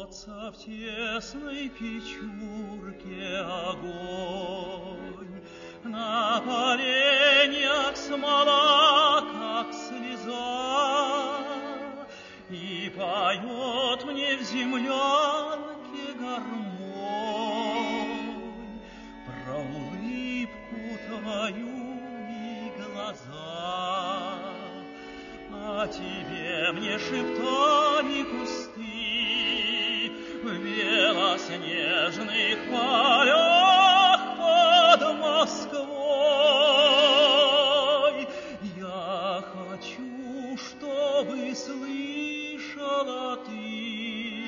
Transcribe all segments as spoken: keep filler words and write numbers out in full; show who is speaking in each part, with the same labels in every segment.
Speaker 1: бьется в тесной печурке огонь, на поленьях смола, как слеза, и поет мне в землянке гармонь про улыбку твою и глаза. А тебе мне шептали кусты в белоснежных полях под Москвой. Я хочу, чтобы слышала ты,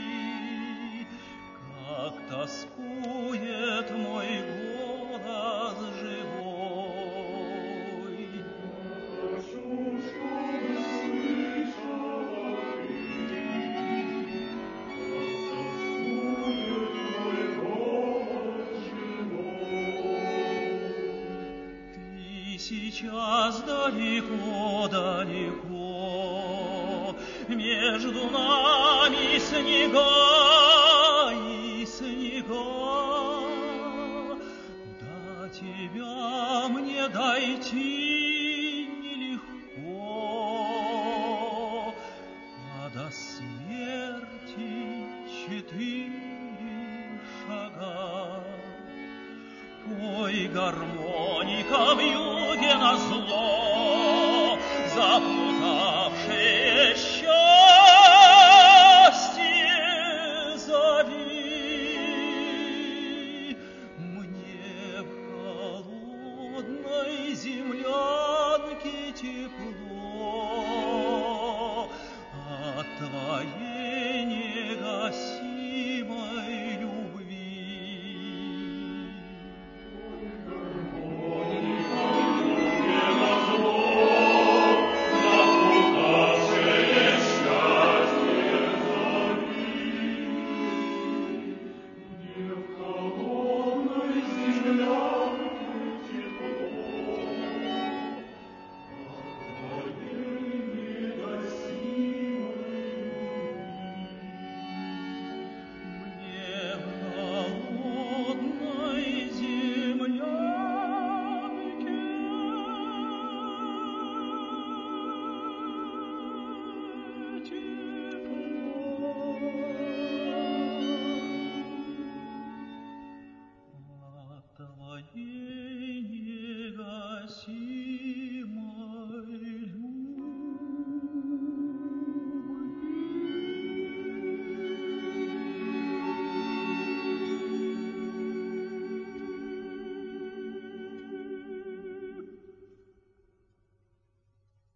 Speaker 1: как тоскует мой голос живой. Хочу, чтобы слышала ты, сейчас далеко-далеко, между нами снега и снега. До тебя мне дойти нелегко, а до смерти четыре шага. Пой, гармоника, вьюге назло, запой